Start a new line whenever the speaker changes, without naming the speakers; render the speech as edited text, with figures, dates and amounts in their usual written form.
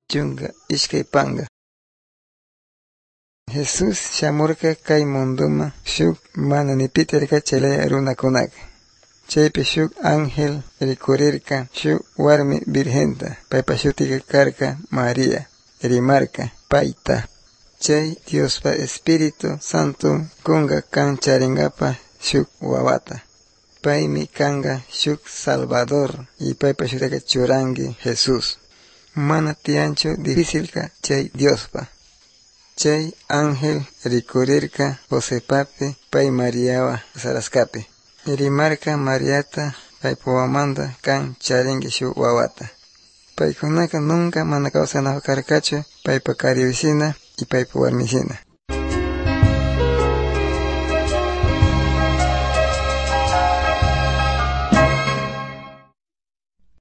chunga ishkay panga. Jesús shamurka kay munduma shuk mana nipitarka chalaya runakunaka. Chaypi shuk ángel rikurirka shuk warmi virgenta, paypa shutika karka María, rimarka payta. Chay Diospa Espíritu Santo kunga kan charingapa shuk wawata. Paymi kanga shuk Salvador y paypa shutaka churangi Jesús. Mana tiyanchu difícilka chay Diospa. Chay ángel rikurirka Josepapi pay Mariawa saraskapi. Rimarka Mariata paypa wamanta kan charingi shuk wawata. Paykunaka nunca mana kawsanakarkachu paypa kariyushina y paypa warmishina.